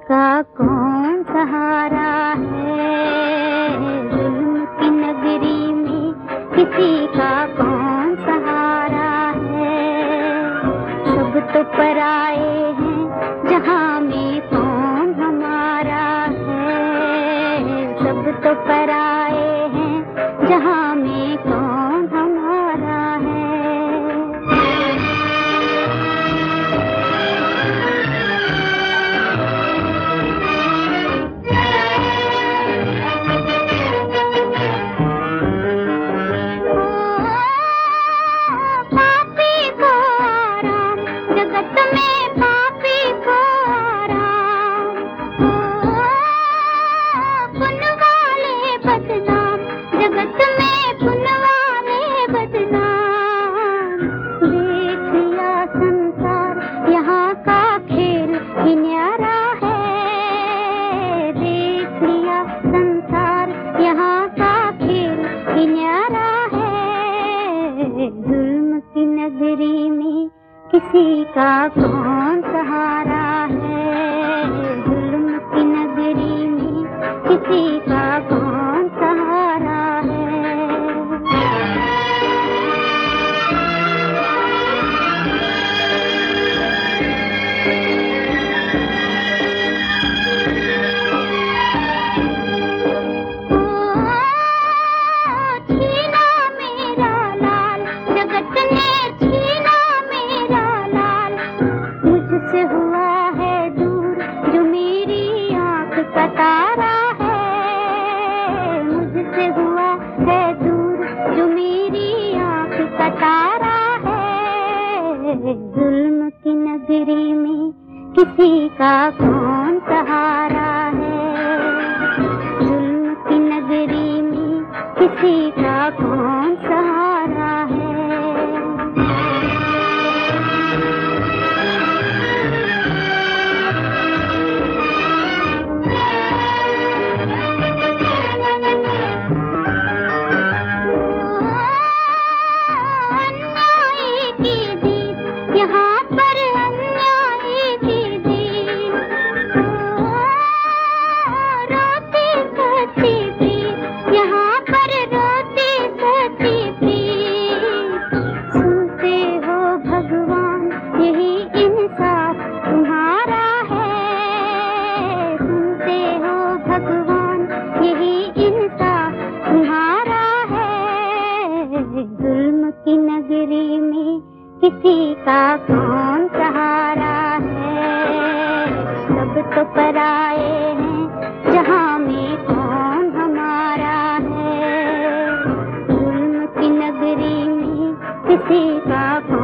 का कौन सहारा है, जुल्म की नगरी में किसी का कौन सहारा है। सब तो पराए हैं जहां में कौन हमारा है, सब तो पराए हैं जहां में कौन हमारा है। जुल्म की नगरी में किसी का कौन सहारा है, जुल्म की नगरी में किसी का कौन सहारा है। तारा है मुझसे हुआ है दूर, जो मेरी आँख का तारा है। जुल्म की नगरी में किसी का कौन सहारा है, जुल्म की नगरी में किसी का कौन सहारा है। जुल्म की नगरी में किसी का कौन सहारा है, सब तो पराए हैं जहां में कौन हमारा है। जुल्म की नगरी में किसी का